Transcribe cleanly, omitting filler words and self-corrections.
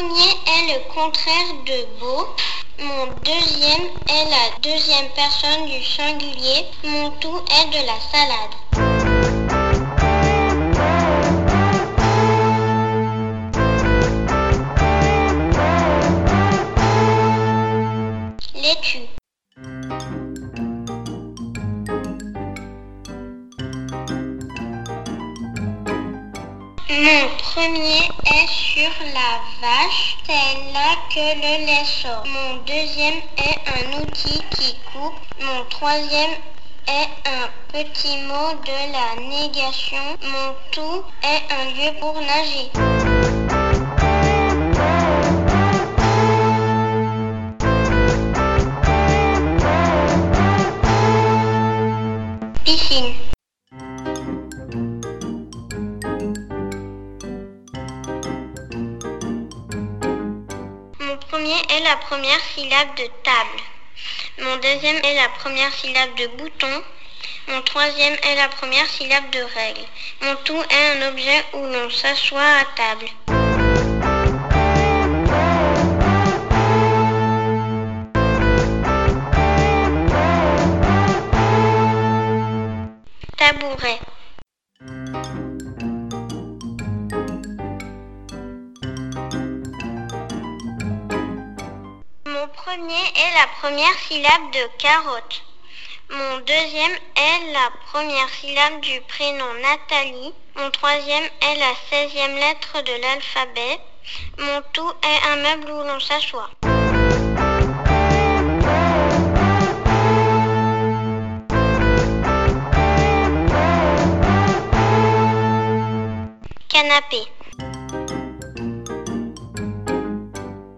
premier est le contraire de beau. Mon deuxième est la deuxième personne du singulier. Mon tout est de la salade. Laitue. Mon premier est sur la vache, c'est là que le lait sort. Mon deuxième est un outil qui coupe. Mon troisième est un petit mot de la négation. Mon tout est un lieu pour nager. Piscine. Mon premier est la première syllabe de table. Mon deuxième est la première syllabe de bouton. Mon troisième est la première syllabe de règle. Mon tout est un objet où l'on s'assoit à table. Tabouret. Mon premier est la première syllabe de carotte. Mon deuxième est la première syllabe du prénom Nathalie. Mon troisième est la 16e lettre de l'alphabet. Mon tout est un meuble où l'on s'assoit. Canapé.